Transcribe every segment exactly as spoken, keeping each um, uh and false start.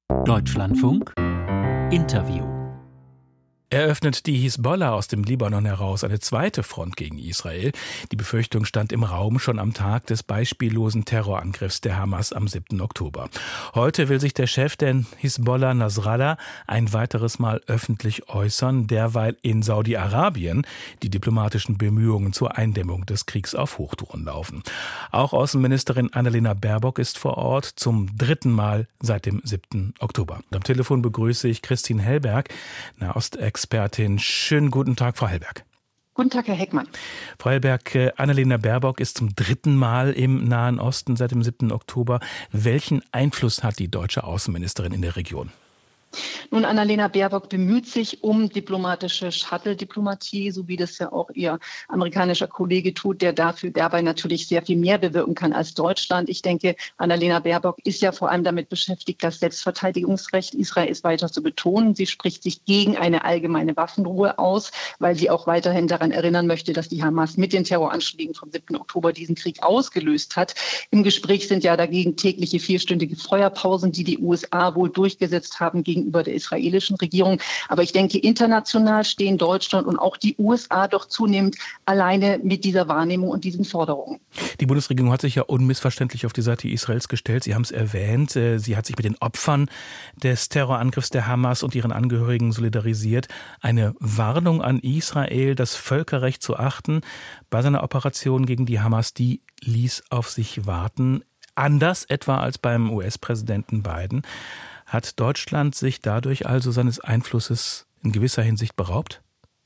Deutschlandfunk Interview. Eröffnet die Hisbollah aus dem Libanon heraus eine zweite Front gegen Israel? Die Befürchtung stand im Raum schon am Tag des beispiellosen Terrorangriffs der Hamas am siebten Oktober. Heute will sich der Chef der Hisbollah, Nasrallah, ein weiteres Mal öffentlich äußern, derweil in Saudi-Arabien die diplomatischen Bemühungen zur Eindämmung des Kriegs auf Hochtouren laufen. Auch Außenministerin Annalena Baerbock ist vor Ort zum dritten Mal seit dem siebten Oktober. Am Telefon begrüße ich Christine Hellberg, Nahostexpertin. Expertin. Schönen guten Tag, Frau Hellberg. Guten Tag, Herr Heckmann. Frau Hellberg, Annalena Baerbock ist zum dritten Mal im Nahen Osten seit dem siebten Oktober. Welchen Einfluss hat die deutsche Außenministerin in der Region? Nun, Annalena Baerbock bemüht sich um diplomatische Shuttle-Diplomatie, so wie das ja auch ihr amerikanischer Kollege tut, der dafür dabei natürlich sehr viel mehr bewirken kann als Deutschland. Ich denke, Annalena Baerbock ist ja vor allem damit beschäftigt, das Selbstverteidigungsrecht Israels weiter zu betonen. Sie spricht sich gegen eine allgemeine Waffenruhe aus, weil sie auch weiterhin daran erinnern möchte, dass die Hamas mit den Terroranschlägen vom siebten Oktober diesen Krieg ausgelöst hat. Im Gespräch sind ja dagegen tägliche vierstündige Feuerpausen, die die U S A wohl durchgesetzt haben gegen gegenüber der israelischen Regierung. Aber ich denke, international stehen Deutschland und auch die U S A doch zunehmend alleine mit dieser Wahrnehmung und diesen Forderungen. Die Bundesregierung hat sich ja unmissverständlich auf die Seite Israels gestellt. Sie haben es erwähnt. Sie hat sich mit den Opfern des Terrorangriffs der Hamas und ihren Angehörigen solidarisiert. Eine Warnung an Israel, das Völkerrecht zu achten bei seiner Operation gegen die Hamas, die ließ auf sich warten. Anders etwa als beim U S-Präsidenten Biden. Hat Deutschland sich dadurch also seines Einflusses in gewisser Hinsicht beraubt?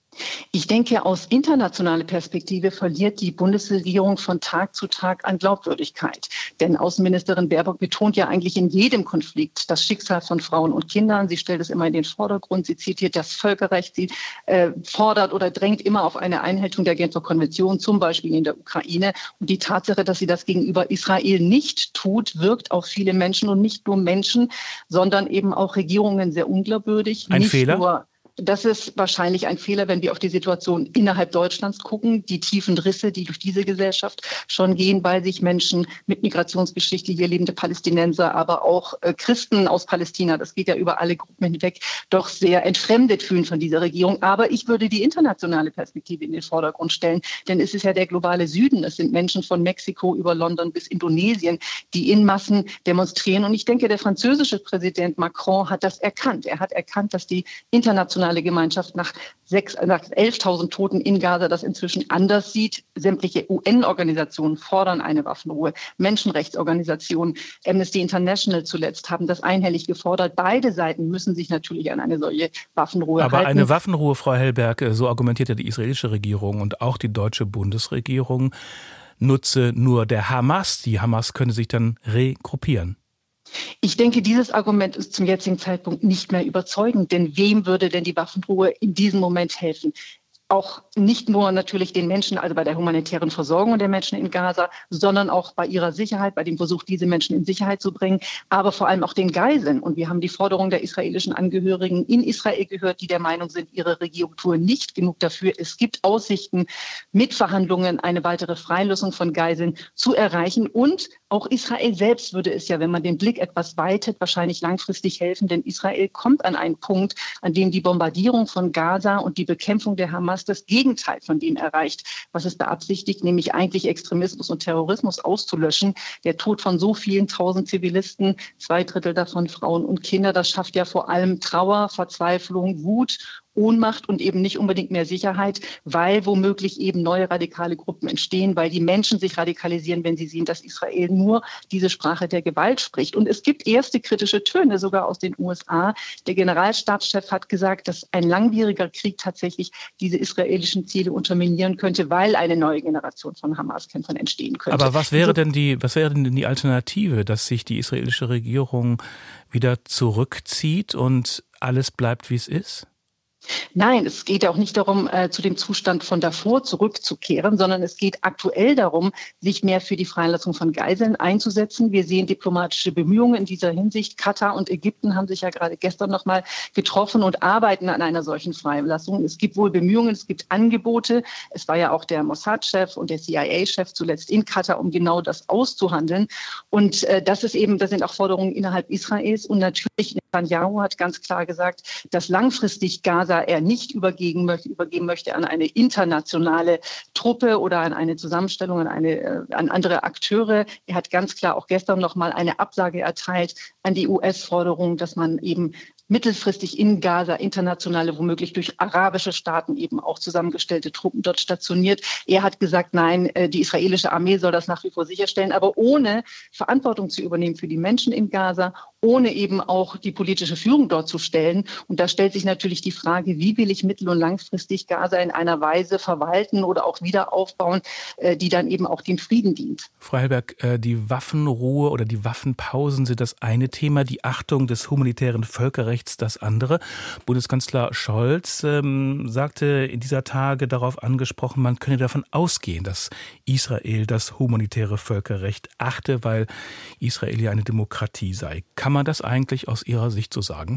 Ich denke, aus internationaler Perspektive verliert die Bundesregierung von Tag zu Tag an Glaubwürdigkeit. Denn Außenministerin Baerbock betont ja eigentlich in jedem Konflikt das Schicksal von Frauen und Kindern. Sie stellt es immer in den Vordergrund. Sie zitiert das Völkerrecht. Sie äh, fordert oder drängt immer auf eine Einhaltung der Genfer Konvention, zum Beispiel in der Ukraine. Und die Tatsache, dass sie das gegenüber Israel nicht tut, wirkt auf viele Menschen und nicht nur Menschen, sondern eben auch Regierungen sehr unglaubwürdig. Ein nicht Fehler? Nur Das ist wahrscheinlich ein Fehler, wenn wir auf die Situation innerhalb Deutschlands gucken, die tiefen Risse, die durch diese Gesellschaft schon gehen, weil sich Menschen mit Migrationsgeschichte, hier lebende Palästinenser, aber auch äh, Christen aus Palästina, das geht ja über alle Gruppen hinweg, doch sehr entfremdet fühlen von dieser Regierung. Aber ich würde die internationale Perspektive in den Vordergrund stellen, denn es ist ja der globale Süden. Es sind Menschen von Mexiko über London bis Indonesien, die in Massen demonstrieren. Und ich denke, der französische Präsident Macron hat das erkannt. Er hat erkannt, dass die internationale Gemeinschaft nach, sechs, nach elftausend Toten in Gaza das inzwischen anders sieht. Sämtliche U N-Organisationen fordern eine Waffenruhe. Menschenrechtsorganisationen, Amnesty International zuletzt, haben das einhellig gefordert. Beide Seiten müssen sich natürlich an eine solche Waffenruhe Aber halten. eine Waffenruhe, Frau Hellberg, so argumentiert ja die israelische Regierung und auch die deutsche Bundesregierung, nutze nur der Hamas. Die Hamas könne sich dann regruppieren. Ich denke, dieses Argument ist zum jetzigen Zeitpunkt nicht mehr überzeugend. Denn wem würde denn die Waffenruhe in diesem Moment helfen? Auch nicht nur natürlich den Menschen, also bei der humanitären Versorgung der Menschen in Gaza, sondern auch bei ihrer Sicherheit, bei dem Versuch, diese Menschen in Sicherheit zu bringen, aber vor allem auch den Geiseln. Und wir haben die Forderung der israelischen Angehörigen in Israel gehört, die der Meinung sind, ihre Regierung tue nicht genug dafür. Es gibt Aussichten, mit Verhandlungen eine weitere Freilassung von Geiseln zu erreichen. Und auch Israel selbst würde es ja, wenn man den Blick etwas weitet, wahrscheinlich langfristig helfen. Denn Israel kommt an einen Punkt, an dem die Bombardierung von Gaza und die Bekämpfung der Hamas das Gegenteil von dem erreicht, was es beabsichtigt, nämlich eigentlich Extremismus und Terrorismus auszulöschen. Der Tod von so vielen tausend Zivilisten, zwei Drittel davon Frauen und Kinder, das schafft ja vor allem Trauer, Verzweiflung, Wut, Ohnmacht und eben nicht unbedingt mehr Sicherheit, weil womöglich eben neue radikale Gruppen entstehen, weil die Menschen sich radikalisieren, wenn sie sehen, dass Israel nur diese Sprache der Gewalt spricht. Und es gibt erste kritische Töne, sogar aus den U S A. Der Generalstabschef hat gesagt, dass ein langwieriger Krieg tatsächlich diese israelischen Ziele unterminieren könnte, weil eine neue Generation von Hamas-Kämpfern entstehen könnte. Aber was wäre denn die, was wäre denn die Alternative, dass sich die israelische Regierung wieder zurückzieht und alles bleibt, wie es ist? Nein, es geht ja auch nicht darum, äh, zu dem Zustand von davor zurückzukehren, sondern es geht aktuell darum, sich mehr für die Freilassung von Geiseln einzusetzen. Wir sehen diplomatische Bemühungen in dieser Hinsicht. Katar und Ägypten haben sich ja gerade gestern noch mal getroffen und arbeiten an einer solchen Freilassung. Es gibt wohl Bemühungen, es gibt Angebote. Es war ja auch der Mossad-Chef und der C I A-Chef zuletzt in Katar, um genau das auszuhandeln. Und äh, das ist eben, das sind auch Forderungen innerhalb Israels. Und natürlich, Netanyahu hat ganz klar gesagt, dass langfristig Gaza er nicht übergeben möchte, übergeben möchte an eine internationale Truppe oder an eine Zusammenstellung, an, eine, an andere Akteure. Er hat ganz klar auch gestern noch mal eine Absage erteilt an die U S-Forderung, dass man eben mittelfristig in Gaza internationale, womöglich durch arabische Staaten eben auch zusammengestellte Truppen dort stationiert. Er hat gesagt, nein, die israelische Armee soll das nach wie vor sicherstellen, aber ohne Verantwortung zu übernehmen für die Menschen in Gaza, ohne eben auch die politische Führung dort zu stellen. Und da stellt sich natürlich die Frage, wie will ich mittel- und langfristig Gaza in einer Weise verwalten oder auch wieder aufbauen, die dann eben auch dem Frieden dient. Frau Hellberg, die Waffenruhe oder die Waffenpausen sind das eine Thema, die Achtung des humanitären Völkerrechts das andere. Bundeskanzler Scholz ähm, sagte in dieser Tage darauf angesprochen, man könne davon ausgehen, dass Israel das humanitäre Völkerrecht achte, weil Israel ja eine Demokratie sei. Kann man das eigentlich aus Ihrer Sicht so sagen?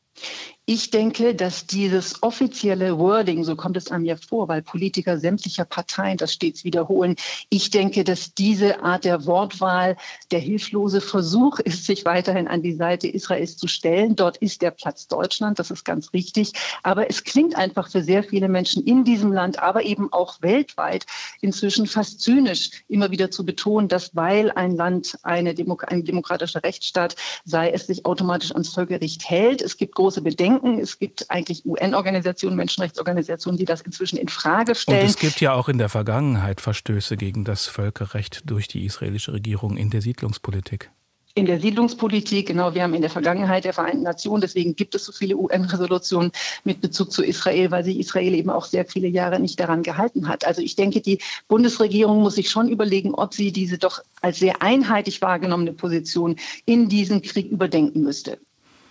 Ich denke, dass dieses offizielle Wording, so kommt es einem ja vor, weil Politiker sämtlicher Parteien das stets wiederholen. Ich denke, dass diese Art der Wortwahl der hilflose Versuch ist, sich weiterhin an die Seite Israels zu stellen. Dort ist der Platz Deutschland, das ist ganz richtig. Aber es klingt einfach für sehr viele Menschen in diesem Land, aber eben auch weltweit inzwischen fast zynisch, immer wieder zu betonen, dass weil ein Land eine Demo- ein demokratischer Rechtsstaat sei, es sich automatisch ans Völkerrecht hält. Es gibt große Bedenken. Es gibt eigentlich U N-Organisationen, Menschenrechtsorganisationen, die das inzwischen in Frage stellen. Und es gibt ja auch in der Vergangenheit Verstöße gegen das Völkerrecht durch die israelische Regierung in der Siedlungspolitik. In der Siedlungspolitik, genau, wir haben in der Vergangenheit der Vereinten Nationen, deswegen gibt es so viele U N-Resolutionen mit Bezug zu Israel, weil sich Israel eben auch sehr viele Jahre nicht daran gehalten hat. Also ich denke, die Bundesregierung muss sich schon überlegen, ob sie diese doch als sehr einheitlich wahrgenommene Position in diesen Krieg überdenken müsste.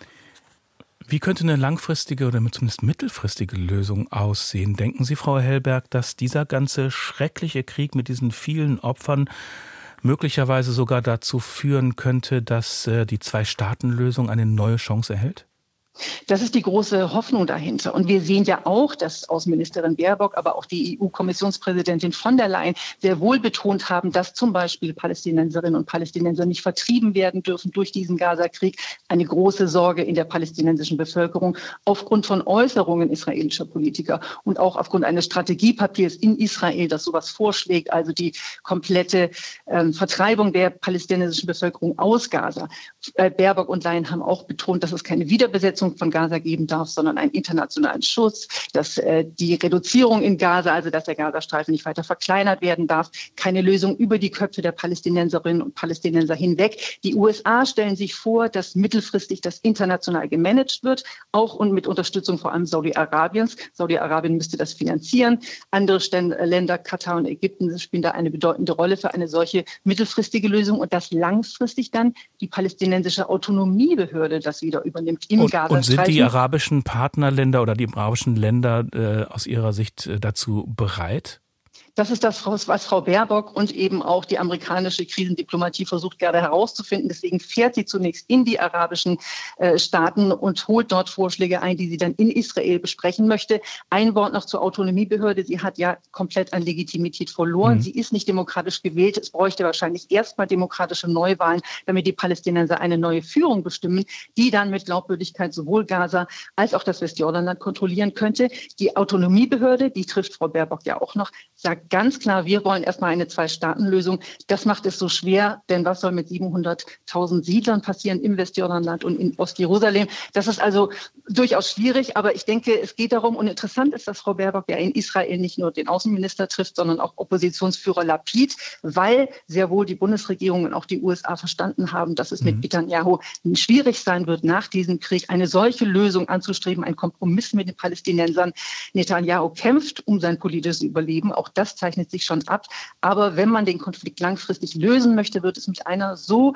Wie könnte eine langfristige oder zumindest mittelfristige Lösung aussehen? Denken Sie, Frau Hellberg, dass dieser ganze schreckliche Krieg mit diesen vielen Opfern möglicherweise sogar dazu führen könnte, dass die Zwei-Staaten-Lösung eine neue Chance erhält? Das ist die große Hoffnung dahinter. Und wir sehen ja auch, dass Außenministerin Baerbock, aber auch die E U-Kommissionspräsidentin von der Leyen sehr wohl betont haben, dass zum Beispiel Palästinenserinnen und Palästinenser nicht vertrieben werden dürfen durch diesen Gaza-Krieg. Eine große Sorge in der palästinensischen Bevölkerung aufgrund von Äußerungen israelischer Politiker und auch aufgrund eines Strategiepapiers in Israel, das sowas vorschlägt, also die komplette äh, Vertreibung der palästinensischen Bevölkerung aus Gaza. Äh, Baerbock und Leyen haben auch betont, dass es keine Wiederbesetzung von Gaza geben darf, sondern einen internationalen Schutz, dass äh, die Reduzierung in Gaza, also dass der Gazastreifen nicht weiter verkleinert werden darf, keine Lösung über die Köpfe der Palästinenserinnen und Palästinenser hinweg. Die U S A stellen sich vor, dass mittelfristig das international gemanagt wird, auch und mit Unterstützung vor allem Saudi-Arabiens. Saudi-Arabien müsste das finanzieren. Andere Ständ- Länder, Katar und Ägypten, spielen da eine bedeutende Rolle für eine solche mittelfristige Lösung und dass langfristig dann die palästinensische Autonomiebehörde das wieder übernimmt im und, Gaza. Und sind die arabischen Partnerländer oder die arabischen Länder äh, aus Ihrer Sicht äh, dazu bereit? Das ist das, was Frau Baerbock und eben auch die amerikanische Krisendiplomatie versucht gerade herauszufinden. Deswegen fährt sie zunächst in die arabischen äh, Staaten und holt dort Vorschläge ein, die sie dann in Israel besprechen möchte. Ein Wort noch zur Autonomiebehörde. Sie hat ja komplett an Legitimität verloren. Mhm. Sie ist nicht demokratisch gewählt. Es bräuchte wahrscheinlich erstmal demokratische Neuwahlen, damit die Palästinenser eine neue Führung bestimmen, die dann mit Glaubwürdigkeit sowohl Gaza als auch das Westjordanland kontrollieren könnte. Die Autonomiebehörde, die trifft Frau Baerbock ja auch noch, sagt ganz klar, wir wollen erstmal eine Zwei-Staaten-Lösung. Das macht es so schwer, denn was soll mit siebenhunderttausend Siedlern passieren im Westjordanland und in Ostjerusalem? Das ist also durchaus schwierig, aber ich denke, es geht darum, und interessant ist, dass Frau Baerbock ja in Israel nicht nur den Außenminister trifft, sondern auch Oppositionsführer Lapid, weil sehr wohl die Bundesregierung und auch die U S A verstanden haben, dass es mhm. mit Netanyahu schwierig sein wird, nach diesem Krieg eine solche Lösung anzustreben, einen Kompromiss mit den Palästinensern. Netanyahu kämpft um sein politisches Überleben, auch das zeichnet sich schon ab. Aber wenn man den Konflikt langfristig lösen möchte, wird es mit einer so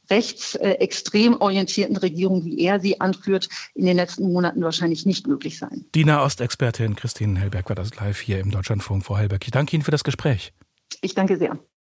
rechtsextrem orientierten Regierung, wie er sie anführt, in den letzten Monaten wahrscheinlich nicht möglich sein. Die Nahostexpertin Christine Hellberg war das live hier im Deutschlandfunk. Frau Hellberg, ich danke Ihnen für das Gespräch. Ich danke sehr.